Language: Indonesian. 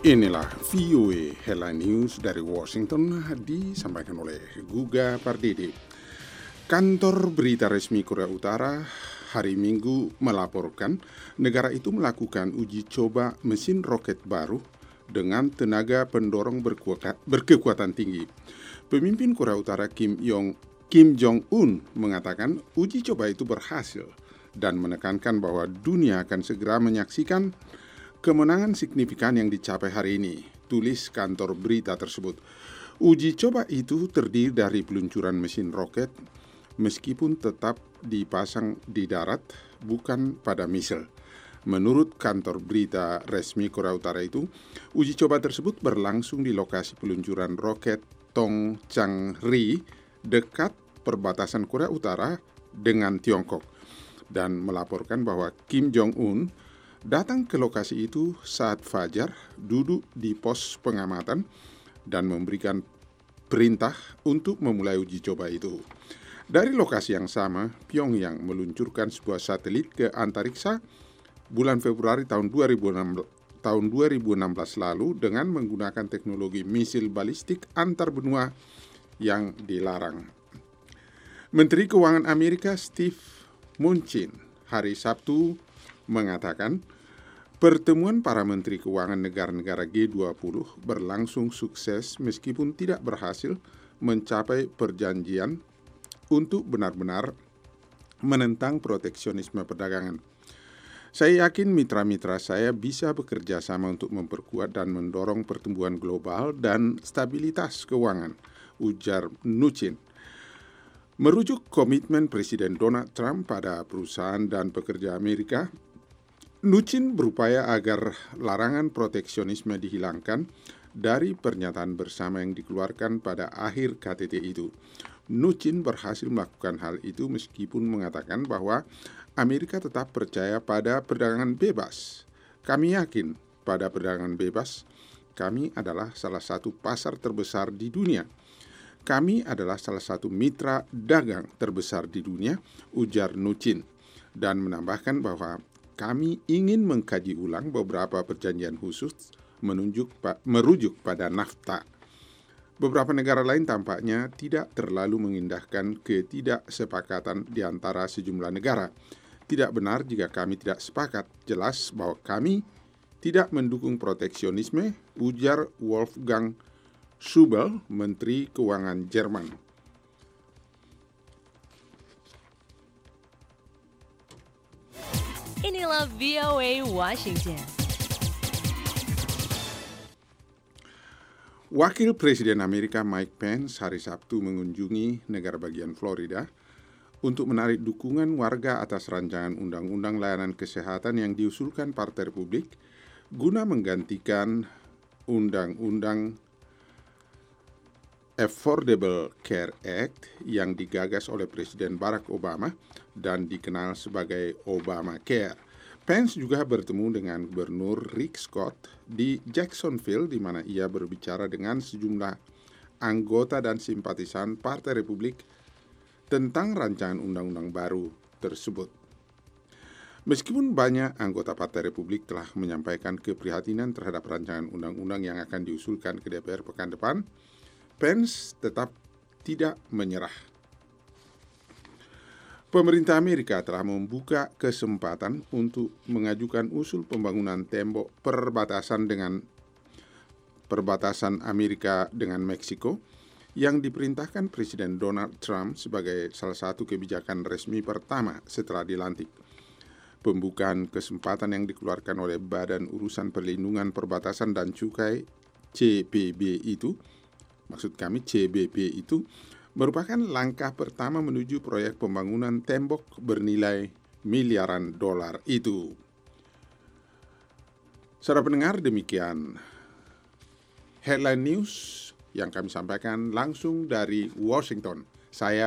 Inilah VOA Headline News dari Washington disampaikan oleh Guga Pardede. Kantor berita resmi Korea Utara hari Minggu melaporkan negara itu melakukan uji coba mesin roket baru dengan tenaga pendorong berkekuatan tinggi. Pemimpin Korea Utara Kim Jong-un mengatakan uji coba itu berhasil dan menekankan bahwa dunia akan segera menyaksikan kemenangan signifikan yang dicapai hari ini, tulis kantor berita tersebut. Uji coba itu terdiri dari peluncuran mesin roket, meskipun tetap dipasang di darat, bukan pada misil. Menurut kantor berita resmi Korea Utara itu, uji coba tersebut berlangsung di lokasi peluncuran roket Tongchang-ri dekat perbatasan Korea Utara dengan Tiongkok, dan melaporkan bahwa Kim Jong-un datang ke lokasi itu saat fajar, duduk di pos pengamatan, dan memberikan perintah untuk memulai uji coba itu. Dari lokasi yang sama, Pyongyang meluncurkan sebuah satelit ke antariksa bulan Februari tahun 2016 lalu dengan menggunakan teknologi misil balistik antar benua yang dilarang. Menteri Keuangan Amerika Steve Mnuchin hari Sabtu mengatakan pertemuan para menteri keuangan negara-negara G20 berlangsung sukses meskipun tidak berhasil mencapai perjanjian untuk benar-benar menentang proteksionisme perdagangan. Saya yakin mitra-mitra saya bisa bekerja sama untuk memperkuat dan mendorong pertumbuhan global dan stabilitas keuangan, ujar Mnuchin. Merujuk komitmen Presiden Donald Trump pada perusahaan dan pekerja Amerika, Mnuchin berupaya agar larangan proteksionisme dihilangkan dari pernyataan bersama yang dikeluarkan pada akhir KTT itu. Mnuchin berhasil melakukan hal itu meskipun mengatakan bahwa Amerika tetap percaya pada perdagangan bebas. Kami yakin pada perdagangan bebas. Kami adalah salah satu pasar terbesar di dunia. Kami adalah salah satu mitra dagang terbesar di dunia, ujar Mnuchin, dan menambahkan bahwa kami ingin mengkaji ulang beberapa perjanjian khusus merujuk pada NAFTA. Beberapa negara lain tampaknya tidak terlalu mengindahkan ketidaksepakatan di antara sejumlah negara. Tidak benar jika kami tidak sepakat. Jelas bahwa kami tidak mendukung proteksionisme, ujar Wolfgang Schäuble, Menteri Keuangan Jerman. Inilah VOA Washington. Wakil Presiden Amerika Mike Pence hari Sabtu mengunjungi negara bagian Florida untuk menarik dukungan warga atas rancangan undang-undang layanan kesehatan yang diusulkan Partai Republik guna menggantikan undang-undang Affordable Care Act yang digagas oleh Presiden Barack Obama dan dikenal sebagai Obamacare. Pence juga bertemu dengan Gubernur Rick Scott di Jacksonville, di mana ia berbicara dengan sejumlah anggota dan simpatisan Partai Republik tentang rancangan undang-undang baru tersebut. Meskipun banyak anggota Partai Republik telah menyampaikan keprihatinan terhadap rancangan undang-undang yang akan diusulkan ke DPR pekan depan, Pence tetap tidak menyerah. Pemerintah Amerika telah membuka kesempatan untuk mengajukan usul pembangunan tembok perbatasan Amerika dengan Meksiko yang diperintahkan Presiden Donald Trump sebagai salah satu kebijakan resmi pertama setelah dilantik. Pembukaan kesempatan yang dikeluarkan oleh Badan Urusan Perlindungan Perbatasan dan Cukai CBP itu merupakan langkah pertama menuju proyek pembangunan tembok bernilai miliaran dolar itu. Saudara pendengar, demikian Headline News yang kami sampaikan langsung dari Washington. Saya